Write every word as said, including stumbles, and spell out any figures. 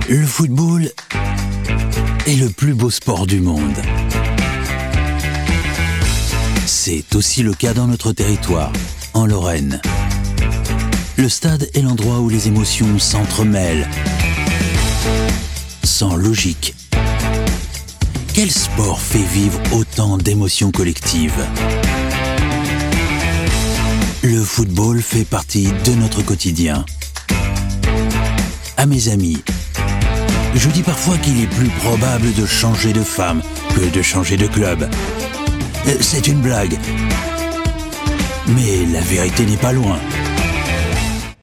Le football est le plus beau sport du monde. C'est aussi le cas dans notre territoire, en Lorraine. Le stade est l'endroit où les émotions s'entremêlent, sans logique. Quel sport fait vivre autant d'émotions collectives ? Le football fait partie de notre quotidien. À mes amis, je dis parfois qu'il est plus probable de changer de femme que de changer de club. C'est une blague. Mais la vérité n'est pas loin.